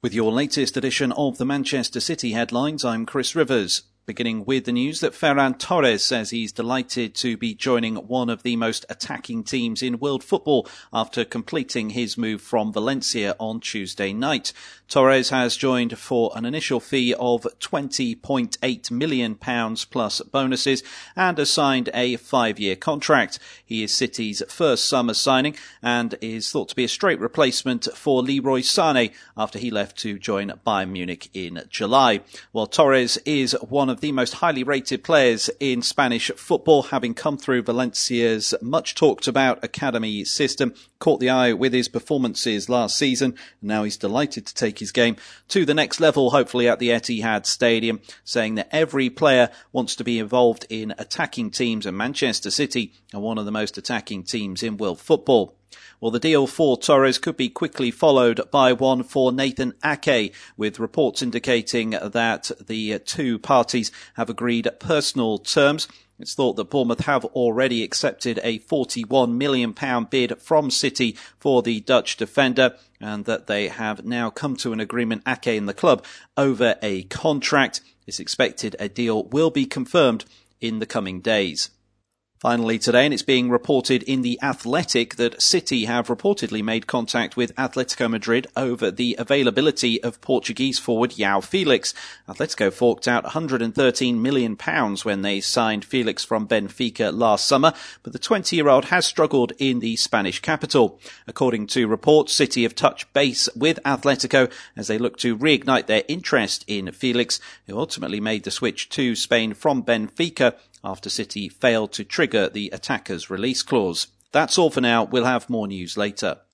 With your latest edition of the Manchester City headlines, I'm Chris Rivers. Beginning with the news that Ferran Torres says he's delighted to be joining one of the most attacking teams in world football after completing his move from Valencia on Tuesday night. Torres has joined for an initial fee of £20.8 million plus bonuses and has signed a 5-year contract. He is City's first summer signing and is thought to be a straight replacement for Leroy Sané after he left to join Bayern Munich in July. While Torres is one of the most highly rated players in Spanish football, having come through Valencia's much talked about academy system, caught the eye with his performances last season. Now he's delighted to take his game to the next level, hopefully at the Etihad Stadium, saying that every player wants to be involved in attacking teams, and Manchester City are one of the most attacking teams in world football. Well, the deal for Torres could be quickly followed by one for Nathan Ake, with reports indicating that the two parties have agreed personal terms. It's thought that Bournemouth have already accepted a £41 million bid from City for the Dutch defender, and that they have now come to an agreement, Ake and the club, over a contract. It's expected a deal will be confirmed in the coming days. Finally today, and it's being reported in The Athletic that City have reportedly made contact with Atletico Madrid over the availability of Portuguese forward João Felix. Atletico forked out £113 million when they signed Felix from Benfica last summer, but the 20-year-old has struggled in the Spanish capital. According to reports, City have touched base with Atletico as they look to reignite their interest in Felix, who ultimately made the switch to Spain from Benfica after City failed to trigger the attacker's release clause. That's all for now. We'll have more news later.